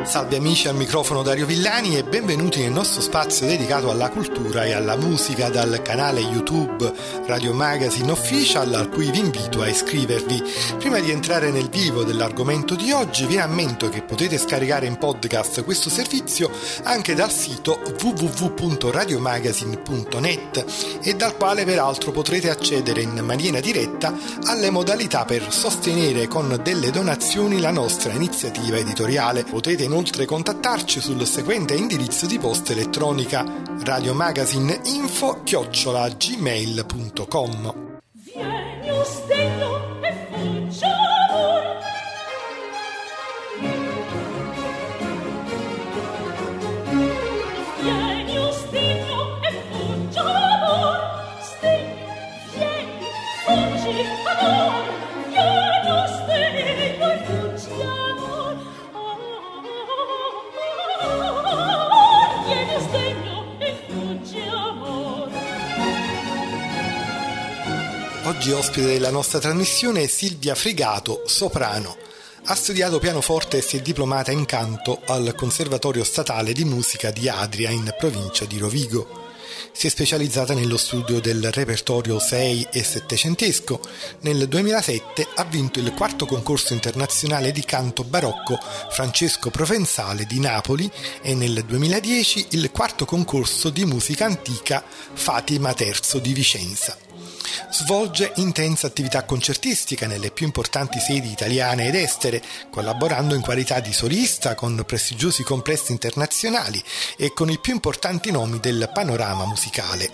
Salve amici, al microfono Dario Villani e benvenuti nel nostro spazio dedicato alla cultura e alla musica dal canale YouTube Radio Magazine Official, al cui vi invito a iscrivervi. Prima di entrare nel vivo dell'argomento di oggi vi rammento che potete scaricare in podcast questo servizio anche dal sito www.radiomagazine.net e dal quale peraltro potrete accedere in maniera diretta alle modalità per sostenere con delle donazioni la nostra iniziativa editoriale. Potete inoltre contattarci sul seguente indirizzo di posta elettronica: radiomagazineinfo@gmail.com. Vieni o stello e fuggi amor. Vieni o stello e fuggi amor. Stello, vieni, fuggi amor. Vieni o stello e fuggi amor. Vieni o stello e fuggi amor. Oggi ospite della nostra trasmissione è Silvia Fregato, soprano. Ha studiato pianoforte e si è diplomata in canto al Conservatorio Statale di Musica di Adria, in provincia di Rovigo. Si è specializzata nello studio del repertorio 6 e settecentesco. Nel 2007 ha vinto il quarto concorso internazionale di canto barocco Francesco Provenzale di Napoli e nel 2010 il quarto concorso di musica antica Fatima III di Vicenza. Svolge intensa attività concertistica nelle più importanti sedi italiane ed estere, collaborando in qualità di solista con prestigiosi complessi internazionali e con i più importanti nomi del panorama musicale.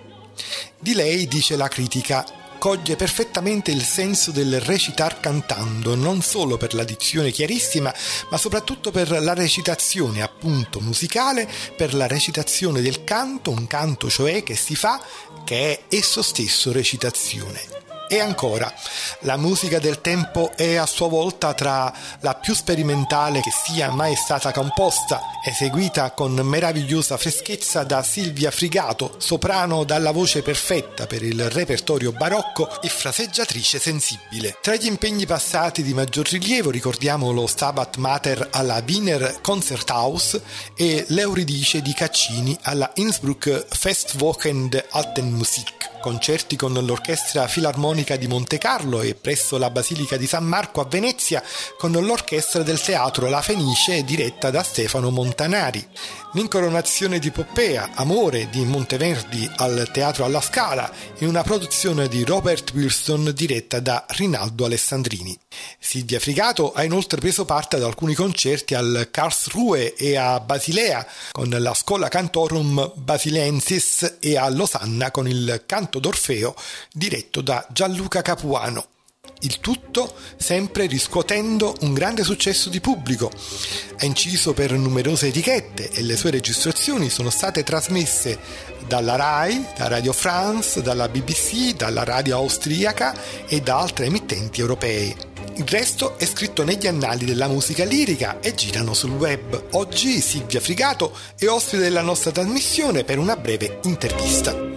Di lei dice la critica: coglie perfettamente il senso del recitar cantando, non solo per la dizione chiarissima, ma soprattutto per la recitazione appunto musicale, per la recitazione del canto, un canto cioè che si fa, che è esso stesso recitazione. E ancora, la musica del tempo è a sua volta tra la più sperimentale che sia mai stata composta, eseguita con meravigliosa freschezza da Silvia Fregato, soprano dalla voce perfetta per il repertorio barocco e fraseggiatrice sensibile. Tra gli impegni passati di maggior rilievo ricordiamo lo Stabat Mater alla Wiener Konzerthaus e l'Euridice di Caccini alla Innsbruck Festwochenende Alten Musik, concerti con l'Orchestra Filarmonica di Montecarlo e presso la Basilica di San Marco a Venezia con l'Orchestra del Teatro La Fenice diretta da Stefano Montanari. L'incoronazione di Poppea, Amore di Monteverdi al Teatro alla Scala in una produzione di Robert Wilson diretta da Rinaldo Alessandrini. Silvia Fregato ha inoltre preso parte ad alcuni concerti al Karlsruhe e a Basilea con la Schola Cantorum Basilensis e a Losanna con il Canto d'Orfeo diretto da Gianluca Capuano. Il tutto sempre riscuotendo un grande successo di pubblico. Ha inciso per numerose etichette e le sue registrazioni sono state trasmesse dalla RAI, da Radio France, dalla BBC, dalla radio austriaca e da altre emittenti europee. Il resto è scritto negli annali della musica lirica e girano sul web. Oggi Silvia Fregato è ospite della nostra trasmissione per una breve intervista.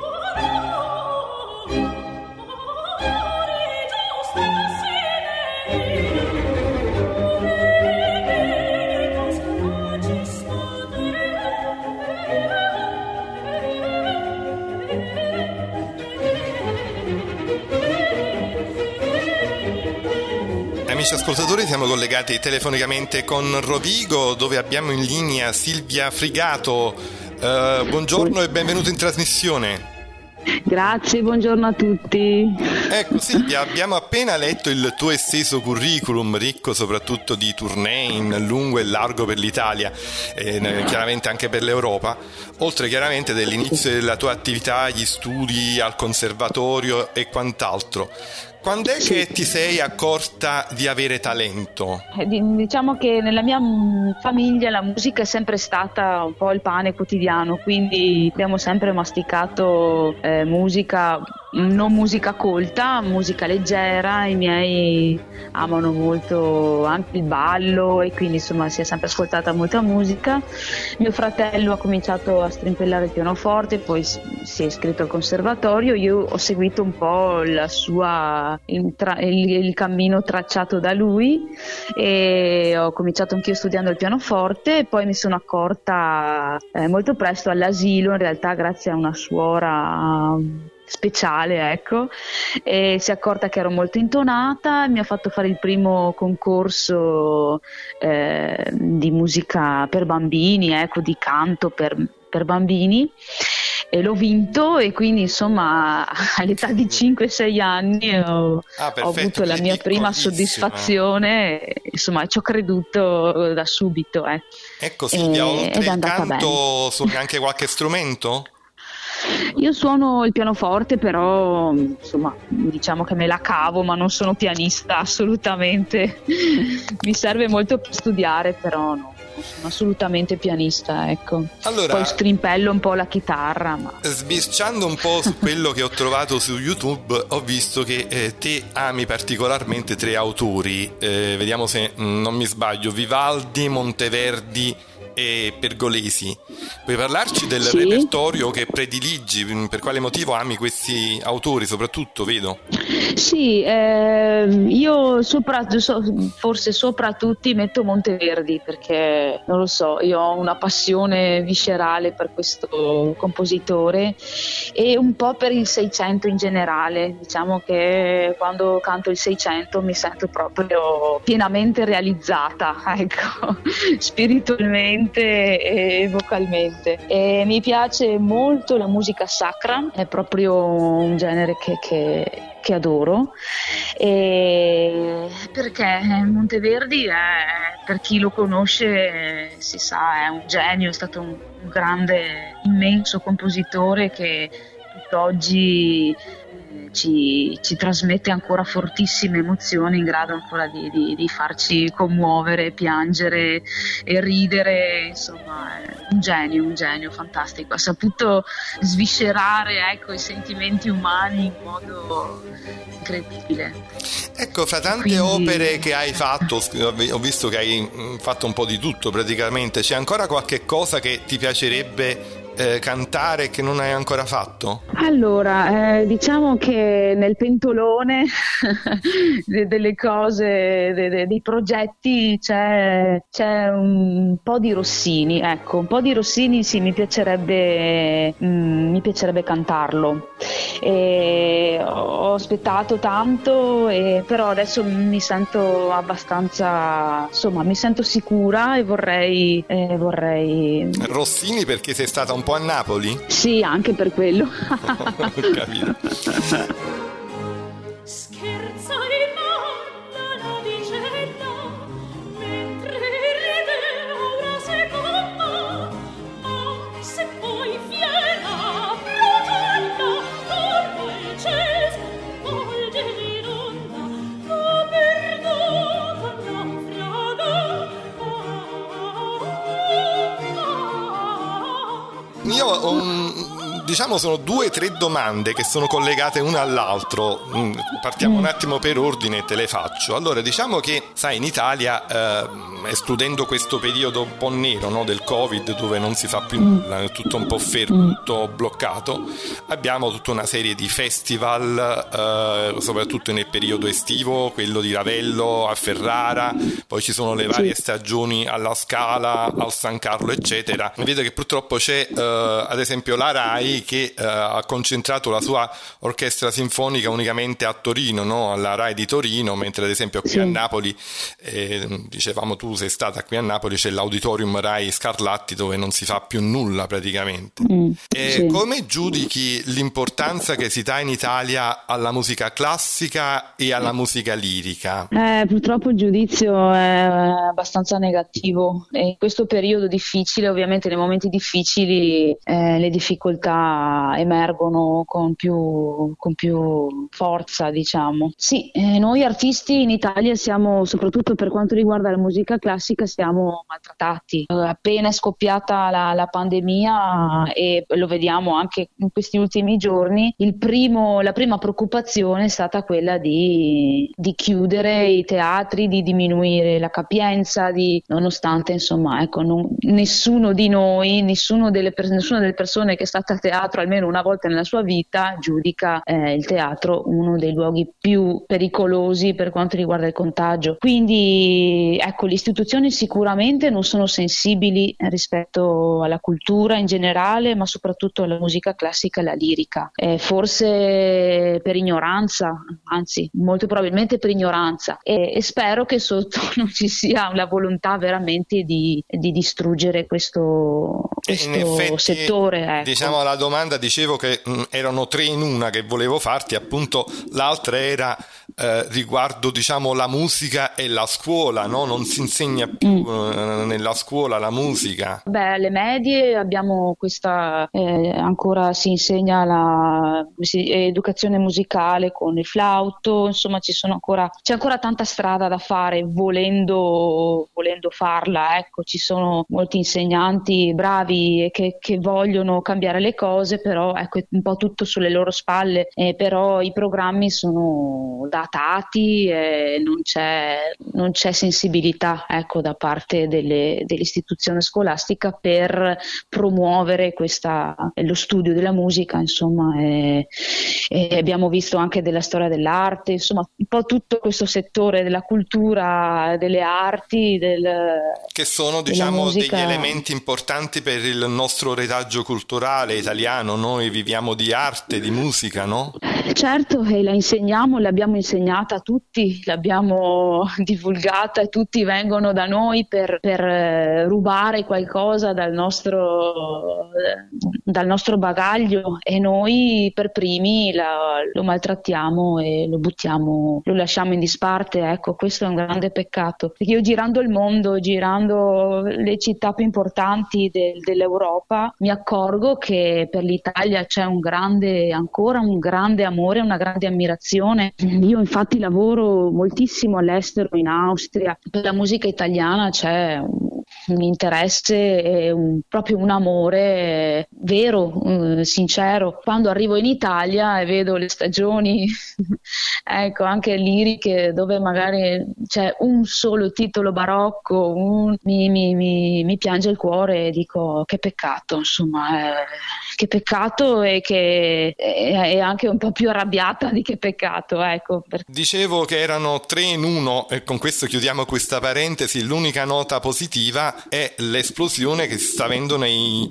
Amici ascoltatori, siamo collegati telefonicamente con Rovigo, dove abbiamo in linea Silvia Fregato. Buongiorno e benvenuto in trasmissione. Grazie, buongiorno a tutti. Ecco Silvia, abbiamo appena letto il tuo esteso curriculum, ricco soprattutto di tournée in lungo e largo per l'Italia, chiaramente anche per l'Europa, oltre chiaramente dell'inizio della tua attività, gli studi al conservatorio e quant'altro. Quando è che ti sei accorta di avere talento? Diciamo che nella mia famiglia la musica è sempre stata un po' il pane quotidiano, quindi abbiamo sempre masticato musica non musica colta, musica leggera. I miei amano molto anche il ballo e quindi insomma si è sempre ascoltata molta musica. Mio fratello ha cominciato a strimpellare il pianoforte, poi si è iscritto al conservatorio. Io ho seguito un po' il cammino tracciato da lui e ho cominciato anch'io studiando il pianoforte, e poi mi sono accorta molto presto all'asilo, in realtà grazie a una suora speciale, ecco, e si è accorta che ero molto intonata. Mi ha fatto fare il primo concorso di musica per bambini, ecco, di canto per bambini, e l'ho vinto, e quindi insomma all'età di 5-6 anni ho avuto la mia prima soddisfazione, e, insomma ci ho creduto da subito. Ecco Silvia, oltre il canto suoni anche qualche strumento? Io suono il pianoforte, però insomma diciamo che me la cavo, ma non sono pianista assolutamente. Mi serve molto per studiare, però no, non sono assolutamente pianista, ecco. Allora, poi strimpello un po' la chitarra, ma... Sbirciando un po' su quello che ho trovato su YouTube, ho visto che te ami particolarmente 3 autori, vediamo se non mi sbaglio: Vivaldi, Monteverdi e Pergolesi. Puoi parlarci del repertorio che prediligi? Per quale motivo ami questi autori soprattutto, vedo? Sì, io forse sopra tutti metto Monteverdi, perché non lo so, io ho una passione viscerale per questo compositore e un po' per il Seicento in generale. Diciamo che quando canto il Seicento mi sento proprio pienamente realizzata, ecco, spiritualmente e vocalmente. E mi piace molto la musica sacra, è proprio un genere che adoro, e perché Monteverdi per chi lo conosce si sa, è un genio, è stato un grande, immenso compositore che tutt'oggi ci trasmette ancora fortissime emozioni, in grado ancora di farci commuovere, piangere e ridere. Insomma, è un genio fantastico, ha saputo sviscerare, ecco, i sentimenti umani in modo incredibile. Ecco, fra tante opere che hai fatto, ho visto che hai fatto un po' di tutto praticamente, c'è ancora qualche cosa che ti piacerebbe cantare che non hai ancora fatto? Allora, diciamo che nel pentolone delle cose, dei progetti c'è un po' di Rossini, ecco, un po' di Rossini, sì, mi piacerebbe cantarlo. Ho aspettato tanto, però adesso mi sento abbastanza, insomma, mi sento sicura e vorrei... Rossini perché sei stata un po' a Napoli? Sì, anche per quello. Ho capito. Scherza in mano la vicenda, mentre ride una seconda, anche se poi fiera, profonda, torna il cielo, volge in onda, la perduta naufraga. Io ho diciamo sono 2 o 3 domande che sono collegate una all'altro. Partiamo un attimo per ordine e te le faccio. Allora, diciamo che, sai, in Italia, escludendo questo periodo un po' nero, no, del Covid, dove non si fa più nulla, è tutto un po' fermo, tutto bloccato, abbiamo tutta una serie di festival, soprattutto nel periodo estivo, quello di Ravello a Ferrara, poi ci sono le varie stagioni alla Scala, al San Carlo, eccetera. Vedo che purtroppo c'è ad esempio la Rai che ha concentrato la sua orchestra sinfonica unicamente a Torino, no? Alla Rai di Torino, mentre ad esempio qui a Napoli, dicevamo tu sei stata qui a Napoli, c'è l'Auditorium Rai Scarlatti dove non si fa più nulla praticamente. Come giudichi l'importanza che si dà in Italia alla musica classica e alla musica lirica? Purtroppo il giudizio è abbastanza negativo, e in questo periodo difficile, ovviamente nei momenti difficili le difficoltà musica emergono con più forza, diciamo. Sì, noi artisti in Italia siamo, soprattutto per quanto riguarda la musica classica, siamo maltrattati. Appena è scoppiata la pandemia, e lo vediamo anche in questi ultimi giorni, la prima preoccupazione è stata quella di chiudere i teatri, di diminuire la capienza, nonostante insomma, ecco, nessuno di noi, nessuna delle persone che è stata a teatro almeno una volta nella sua vita giudica il teatro uno dei luoghi più pericolosi per quanto riguarda il contagio. Quindi ecco, le istituzioni sicuramente non sono sensibili rispetto alla cultura in generale, ma soprattutto alla musica classica e alla lirica. Forse per ignoranza, anzi molto probabilmente per ignoranza, e spero che sotto non ci sia la volontà veramente di distruggere questo effetti, settore. Ecco. Diciamo, la domanda, dicevo che erano tre in una che volevo farti, appunto l'altra era riguardo, diciamo, la musica e la scuola, no? Non si insegna più nella scuola la musica? Beh, alle medie abbiamo questa, ancora si insegna educazione musicale con il flauto, insomma c'è ancora tanta strada da fare volendo farla, ecco. Ci sono molti insegnanti bravi e che vogliono cambiare le cose, però ecco, è un po' tutto sulle loro spalle, però i programmi sono datati e non c'è sensibilità, ecco, da parte dell'istituzione scolastica per promuovere lo studio della musica, insomma, e abbiamo visto anche della storia dell'arte, insomma un po' tutto questo settore della cultura, delle arti, che sono, diciamo, degli elementi importanti per il nostro retaggio culturale italiano. Noi viviamo di arte, di musica, no? Certo, e l'abbiamo insegnata a tutti, l'abbiamo divulgata e tutti vengono da noi per rubare qualcosa dal nostro bagaglio, e noi per primi lo maltrattiamo e lo buttiamo, lo lasciamo in disparte. Ecco, questo è un grande peccato, perché io girando il mondo, girando le città più importanti dell'Europa, mi accorgo che per l'Italia c'è ancora un grande amore, una grande ammirazione. Io infatti lavoro moltissimo all'estero, in Austria. Per la musica italiana c'è un interesse e proprio un amore vero, sincero. Quando arrivo in Italia e vedo le stagioni ecco, anche liriche, dove magari c'è un solo titolo barocco, mi piange il cuore e dico che peccato, insomma, che peccato, e che è anche un po' più arrabbiata di che peccato, ecco. Dicevo che erano tre in uno, e con questo chiudiamo questa parentesi. L'unica nota positiva è l'esplosione che si sta avendo nei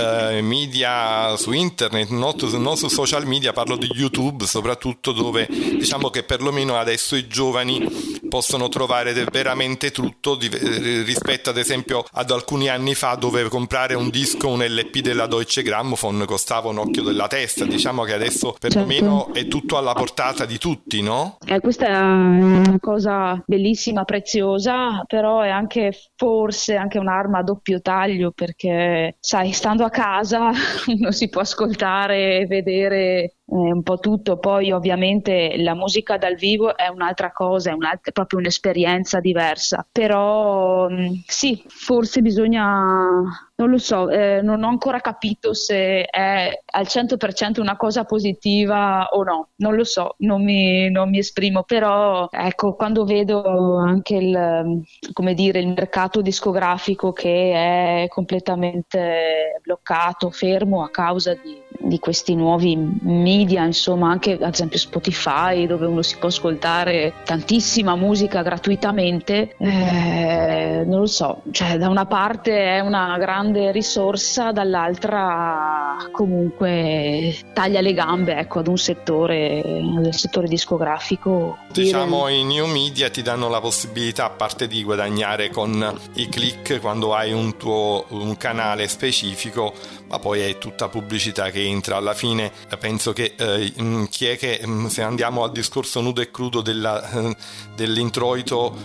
media, su internet, non su social media, parlo di YouTube soprattutto, dove diciamo che perlomeno adesso i giovani possono trovare veramente tutto rispetto ad esempio ad alcuni anni fa, dove comprare un disco, un LP della Deutsche Grammophon costava un occhio della testa. Diciamo che adesso perlomeno è tutto alla portata di tutti, no? Questa è una cosa bellissima, preziosa, però è anche forse anche un'arma a doppio taglio, perché sai, stando a casa uno si può ascoltare e vedere un po' tutto. Poi ovviamente la musica dal vivo è un'altra cosa, è proprio un'esperienza diversa, però sì, forse bisogna, non lo so, non ho ancora capito se è al 100% una cosa positiva o no, non lo so, non mi esprimo, però ecco, quando vedo anche il mercato discografico che è completamente bloccato, fermo a causa di questi nuovi media, insomma, anche ad esempio Spotify, dove uno si può ascoltare tantissima musica gratuitamente, non lo so, cioè da una parte è una grande risorsa, dall'altra comunque taglia le gambe, ecco, ad un settore, del settore discografico. Diciamo, i new media ti danno la possibilità, a parte di guadagnare con i click quando hai un canale specifico, ma poi è tutta pubblicità che entra. Alla fine penso che chi è che, se andiamo al discorso nudo e crudo dell'introito,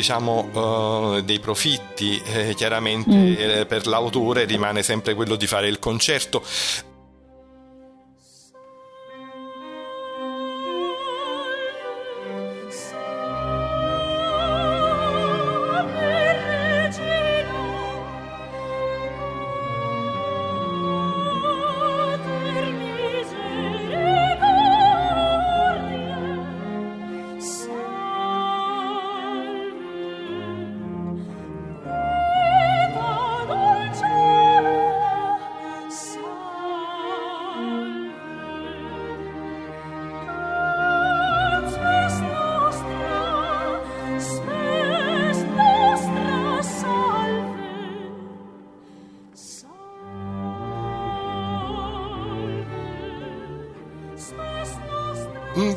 dei profitti, chiaramente per l'autore rimane sempre quello di fare il concerto.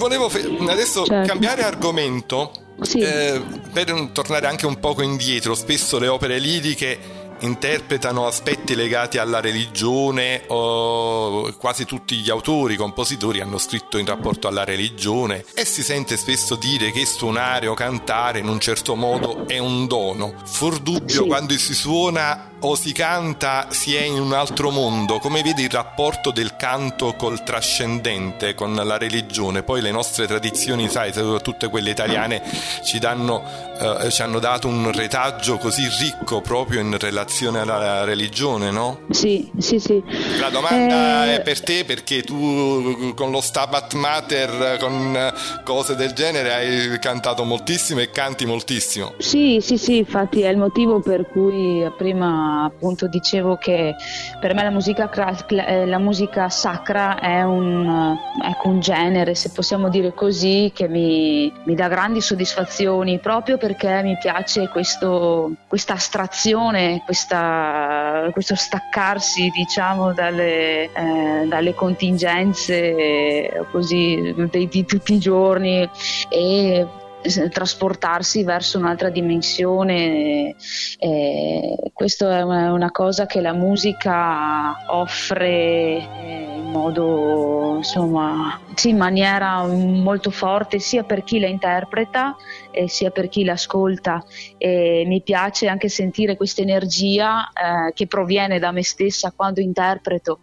volevo adesso Certo. cambiare argomento. Sì. Per tornare anche un poco indietro, spesso le opere liriche interpretano aspetti legati alla religione, o quasi tutti gli autori, i compositori hanno scritto in rapporto alla religione, e si sente spesso dire che suonare o cantare in un certo modo è un dono. Fuor dubbio, Sì. quando si suona o si canta si è in un altro mondo. Come vedi il rapporto del canto col trascendente, con la religione? Poi le nostre tradizioni, sai, soprattutto quelle italiane, ci hanno dato un retaggio così ricco proprio in relazione alla religione, no? Sì, sì, sì. La domanda è per te, perché tu con lo Stabat Mater, con cose del genere, hai cantato moltissimo e canti moltissimo. Sì, sì, sì, infatti è il motivo per cui prima appunto dicevo che per me la musica sacra è un genere, se possiamo dire così, che mi dà grandi soddisfazioni, proprio perché mi piace questa astrazione, questo staccarsi, diciamo, dalle contingenze così di tutti i giorni e trasportarsi verso un'altra dimensione. Questo è una cosa che la musica offre in modo, insomma, sì, in maniera molto forte, sia per chi la interpreta sia per chi l'ascolta. Mi piace anche sentire questa energia che proviene da me stessa quando interpreto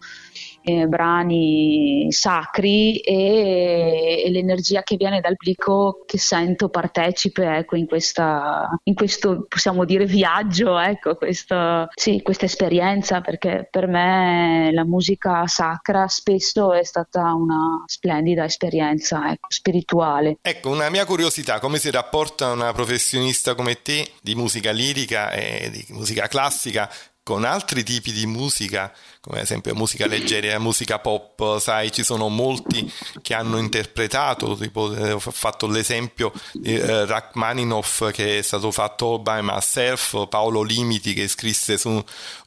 brani sacri, e l'energia che viene dal pubblico che sento partecipe, ecco, in questo possiamo dire viaggio, ecco, questa esperienza, perché per me la musica sacra spesso è stata una splendida esperienza, ecco, spirituale. Ecco, una mia curiosità: come si rapporta una professionista come te di musica lirica e di musica classica con altri tipi di musica, come ad esempio musica leggera, musica pop? Sai, ci sono molti che hanno interpretato, tipo, ho fatto l'esempio di Rachmaninoff, che è stato fatto by myself, Paolo Limiti, che scrisse su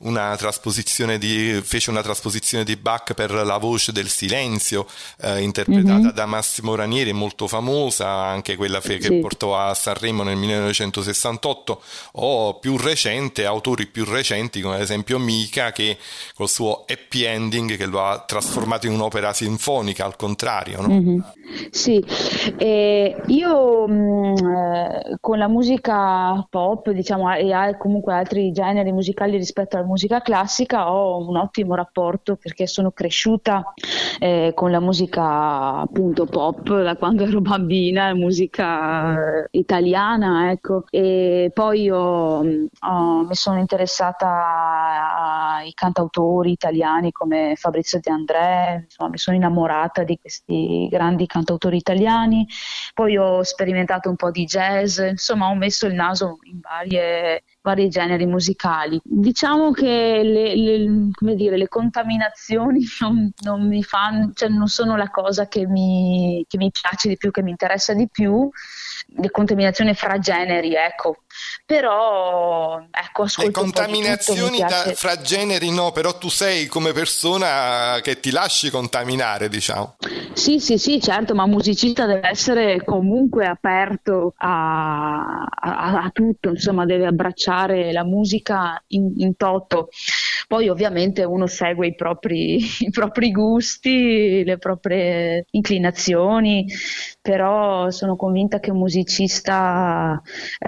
fece una trasposizione di Bach per La voce del silenzio, interpretata da Massimo Ranieri, molto famosa, anche quella che portò a Sanremo nel 1968, o autori più recenti, come ad esempio Mika, che col suo happy ending, che lo ha trasformato in un'opera sinfonica, al contrario, no? Mm-hmm. Sì, io con la musica pop, diciamo, e comunque altri generi musicali rispetto alla musica classica, ho un ottimo rapporto, perché sono cresciuta con la musica appunto pop da quando ero bambina, musica italiana, ecco, e poi mi sono interessata ai cantautori italiani come Fabrizio De André, insomma, mi sono innamorata di questi grandi cantautori italiani. Poi ho sperimentato un po' di jazz, insomma ho messo il naso in vari generi musicali. Diciamo che le contaminazioni non mi fanno, cioè non sono la cosa che mi piace di più, che mi interessa di più, le contaminazioni fra generi, ecco. Però ecco, ascolto le contaminazioni fra generi no, però tu sei come persona che ti lasci contaminare, diciamo. Sì, certo, ma un musicista deve essere comunque aperto a tutto, insomma, deve abbracciare la musica in toto. Poi ovviamente uno segue i propri gusti, le proprie inclinazioni, però sono convinta che un musicista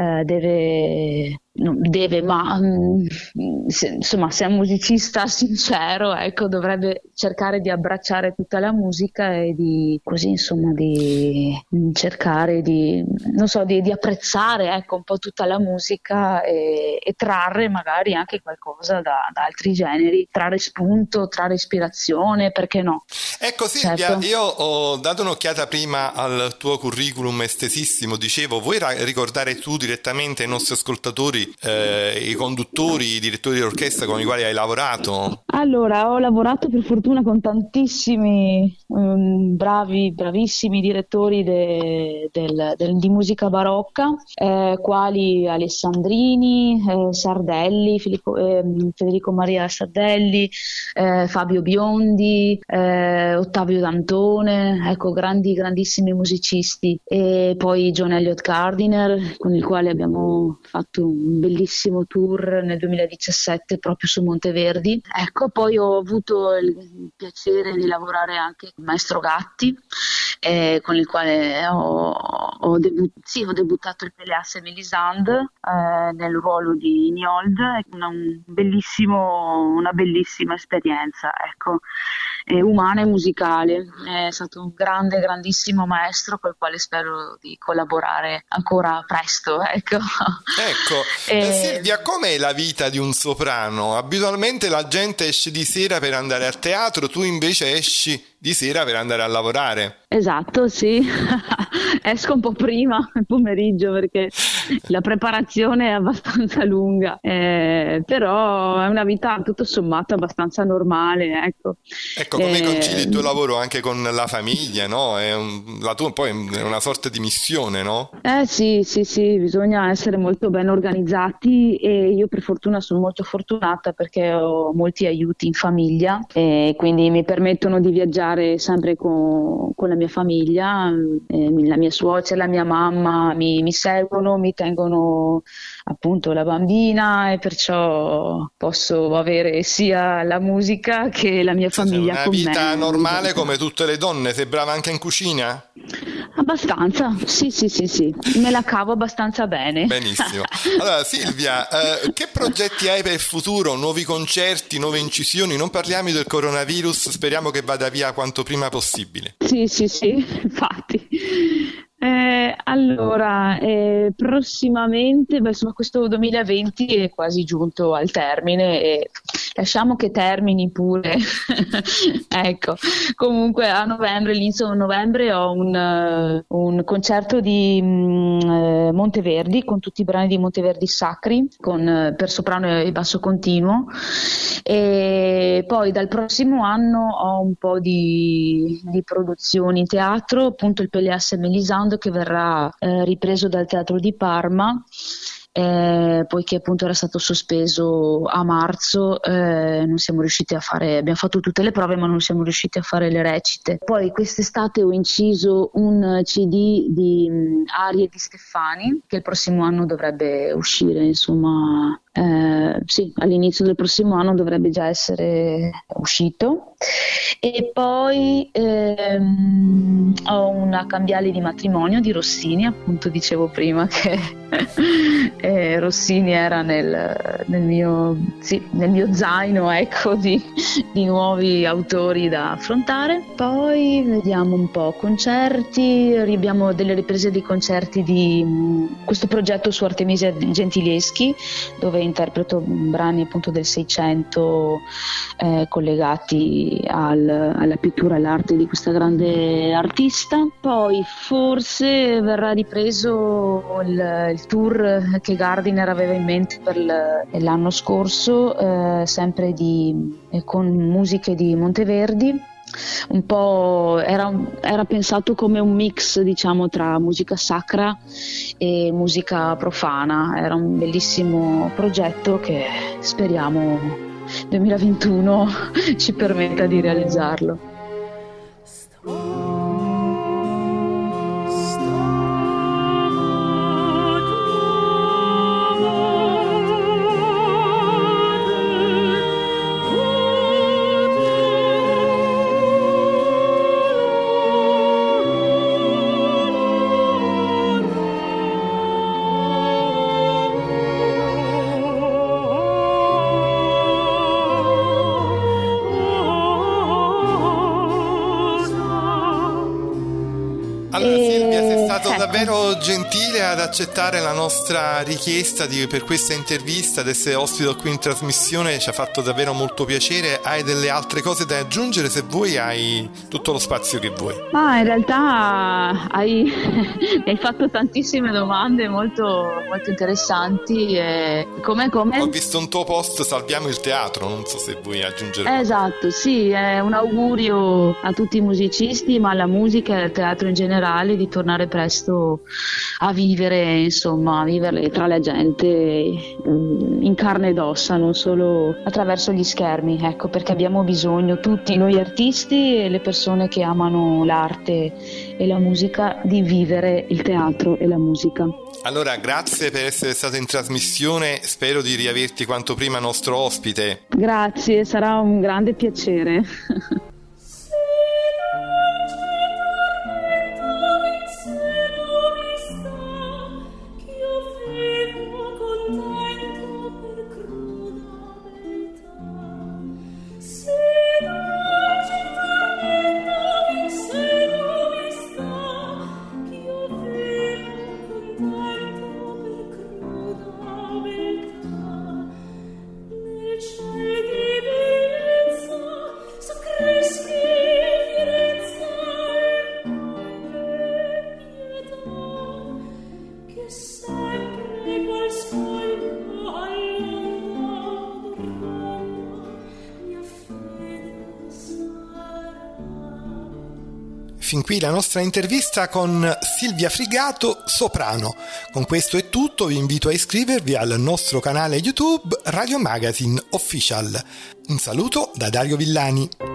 insomma, se è un musicista sincero, ecco, dovrebbe cercare di abbracciare tutta la musica e di cercare di apprezzare, ecco, un po' tutta la musica e trarre magari anche qualcosa da altri generi, trarre spunto, trarre ispirazione, perché no? Ecco Silvia, certo. Io ho dato un'occhiata prima al tuo curriculum estesissimo, dicevo, vuoi ricordare tu direttamente ai nostri ascoltatori i conduttori, i direttori di orchestra con i quali hai lavorato? Allora, ho lavorato per fortuna con tantissimi bravissimi direttori di musica barocca, quali Alessandrini, Sardelli, Federico Maria Sardelli, Fabio Biondi, Ottavio Dantone, ecco, grandissimi musicisti. E poi John Elliott Gardiner, con il quale abbiamo fatto un bellissimo tour nel 2017 proprio su Monteverdi. Ecco, poi ho avuto il piacere di lavorare anche con il maestro Gatti, con il quale ho debuttato il Pelléas et Mélisande nel ruolo di Niold. Una bellissima esperienza, ecco, umana e musicale. È stato un grandissimo maestro col quale spero di collaborare ancora presto, ecco. Silvia, com'è la vita di un soprano? Abitualmente la gente esce di sera per andare al teatro, tu invece esci di sera per andare a lavorare. Esatto, sì. Esco un po' prima il pomeriggio perché la preparazione è abbastanza lunga, però è una vita tutto sommato abbastanza normale, ecco. Ecco, come concili il tuo lavoro anche con la famiglia, no? La tua poi è una sorta di missione, no? Sì, bisogna essere molto ben organizzati, e io per fortuna sono molto fortunata perché ho molti aiuti in famiglia, e quindi mi permettono di viaggiare sempre con la mia famiglia. La mia suocera e la mia mamma mi seguono, mi tengono appunto la bambina, e perciò posso avere sia la musica che la mia famiglia con me. Una vita normale come tutte le donne. Sei brava anche in cucina? Abbastanza, sì, me la cavo abbastanza bene. Benissimo. Allora Silvia, che progetti hai per il futuro? Nuovi concerti, nuove incisioni? Non parliamo del coronavirus, speriamo che vada via quanto prima possibile. Sì, infatti. Allora, prossimamente, insomma, questo 2020 è quasi giunto al termine, e lasciamo che termini pure. Ecco, comunque a novembre, all'inizio di novembre, ho un concerto di Monteverdi con tutti i brani di Monteverdi sacri, per soprano e basso continuo, e poi dal prossimo anno ho un po' di produzioni in teatro, appunto il Pelléas et Mélisande, che verrà ripreso dal Teatro di Parma, poiché appunto era stato sospeso a marzo. Non siamo riusciti a fare, abbiamo fatto tutte le prove ma non siamo riusciti a fare le recite. Poi quest'estate ho inciso un CD di arie di Steffani, che il prossimo anno dovrebbe uscire, insomma. Sì, all'inizio del prossimo anno dovrebbe già essere uscito. E poi ho una cambiale di matrimonio di Rossini, appunto dicevo prima che Rossini era nel mio zaino, ecco, di nuovi autori da affrontare. Poi vediamo un po', concerti, abbiamo delle riprese di concerti di questo progetto su Artemisia Gentileschi, dove interpreto brani appunto del Seicento collegati alla pittura e all'arte di questa grande artista. Poi forse verrà ripreso il tour che Gardiner aveva in mente per l'anno scorso, sempre con musiche di Monteverdi. Un po' era pensato come un mix, diciamo, tra musica sacra e musica profana. Era un bellissimo progetto che speriamo 2021 ci permetta di realizzarlo. stato davvero gentile ad accettare la nostra richiesta per questa intervista, ad essere ospite qui in trasmissione, ci ha fatto davvero molto piacere. Hai delle altre cose da aggiungere? Se vuoi hai tutto lo spazio che vuoi. Ma in realtà mi hai fatto tantissime domande molto, molto interessanti. Come? Ho visto un tuo post, salviamo il teatro, non so se vuoi aggiungere. Esatto, sì, è un augurio a tutti i musicisti, ma alla musica e al teatro in generale, di tornare presto a vivere, insomma, a vivere tra la gente in carne ed ossa, non solo attraverso gli schermi, ecco, perché abbiamo bisogno tutti noi artisti e le persone che amano l'arte e la musica di vivere il teatro e la musica. Allora, grazie per essere stato in trasmissione, spero di riaverti quanto prima nostro ospite. Grazie, sarà un grande piacere. Fin qui la nostra intervista con Silvia Frigato, soprano. Con questo è tutto, vi invito a iscrivervi al nostro canale YouTube Radio Magazine Official. Un saluto da Dario Villani.